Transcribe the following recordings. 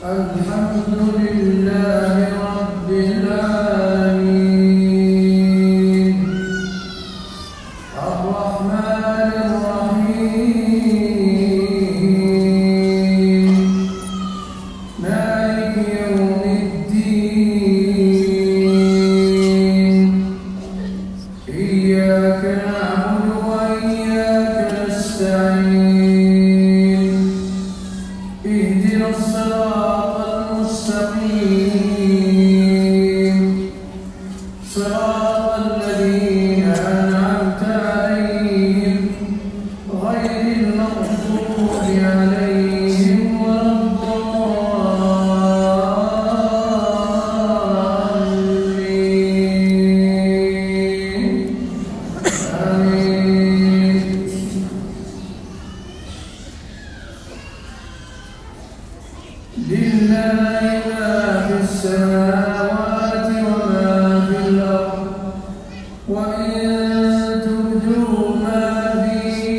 الحمد لله رب العالمين الرحمن الرحيم مالك يوم الدين إياك نعبد وإياك نستعين اهدنا الصراط المستقيم صراط الذين أنعمت عليهم غير المغضوب عليهم ولا الضالين آمين. لله ما في السماوات وما في الأرض وإن تبدوا ما في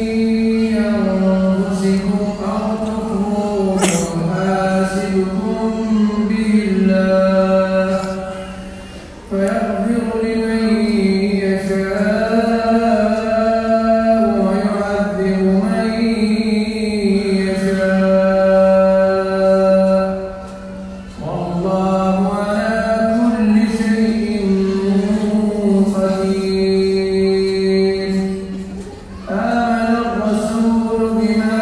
أنفسكم أو تخفوه يحاسبكم به الله فيغفر لمن يشاء ويعذب من يشاء والله على كل شيء قدير. آمن الرسول بما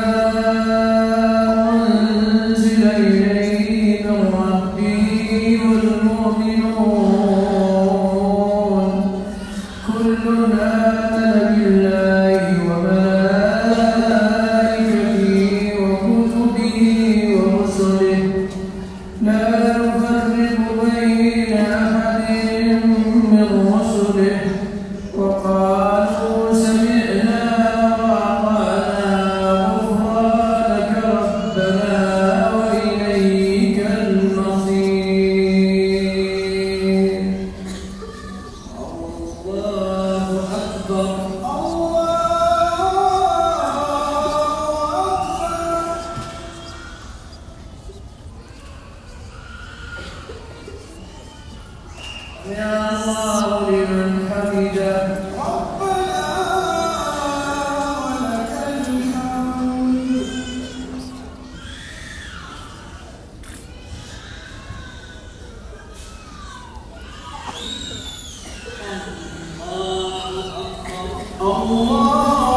أنزل إليه من ربه والمؤمنون كل آمن بالله وملائكته وكتبه ورسله لا نفرق بين أحد من رسله وقالوا سمعنا وأطعنا غفرانك ربنا وإليك المصير. الله أكبر. يا الله لمن حمده ربنا ولك الحمد. الله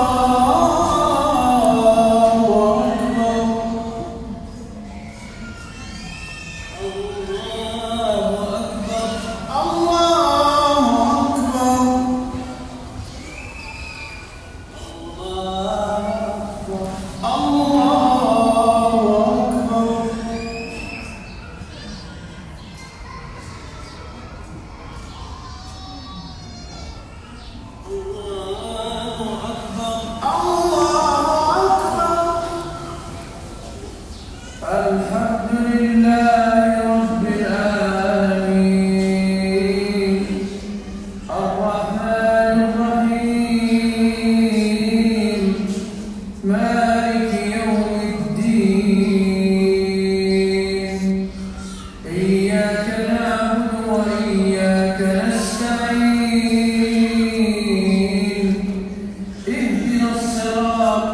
الحمد لله رب العالمين الرحمن الرحيم مالك يوم الدين إياك نعبد وإياك نستعين اهدنا الصراط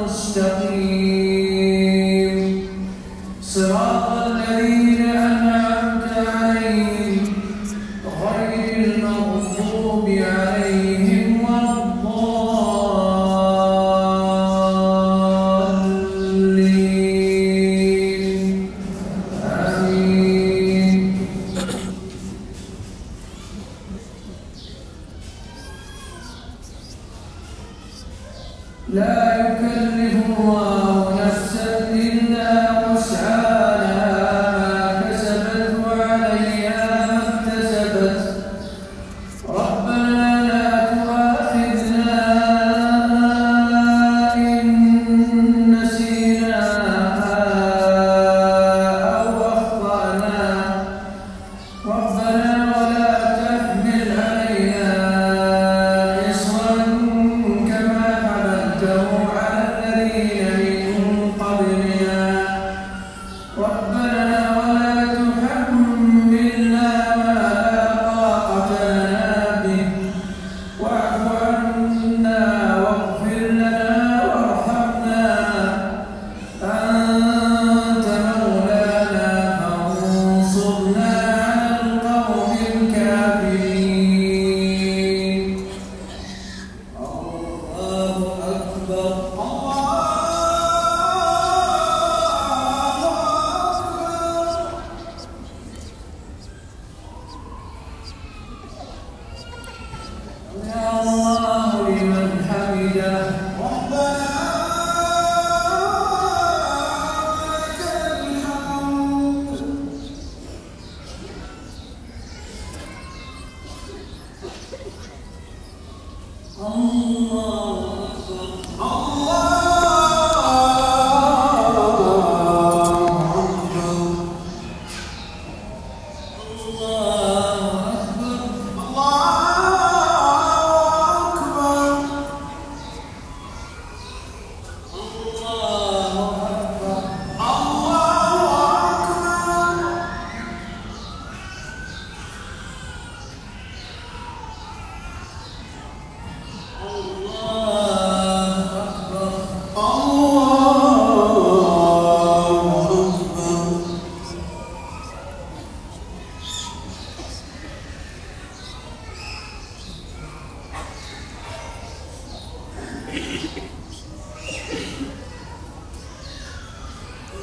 المستقيم صراط الذين أنعمت عليهم غير المغضوب عليهم ولا الضالين آمين. لا يكلف الله نفسا إلا وسعها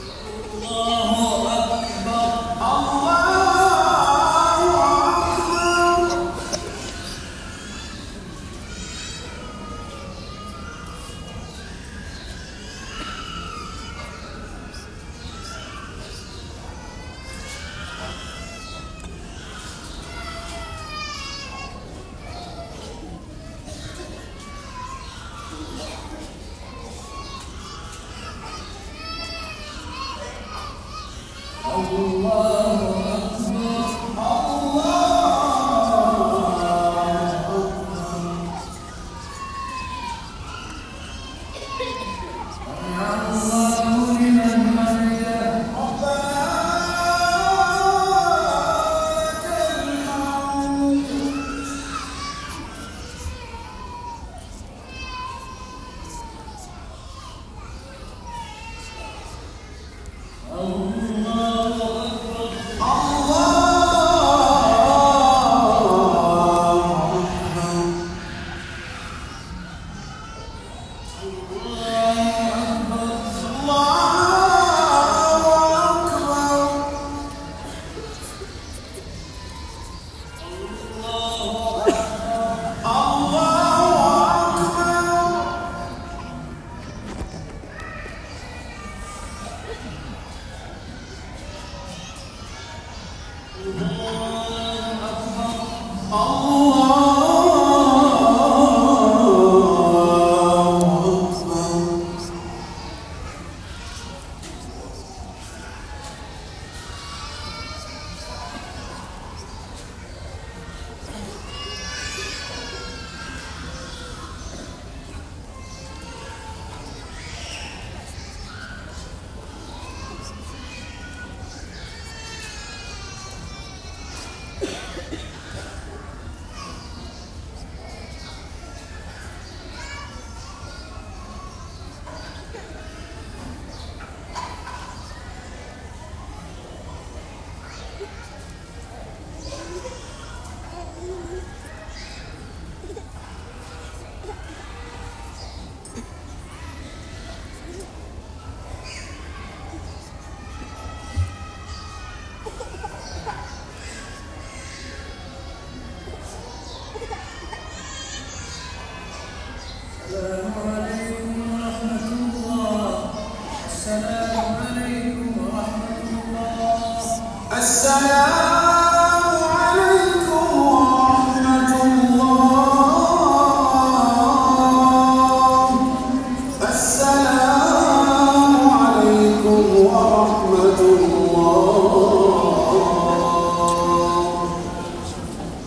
السلام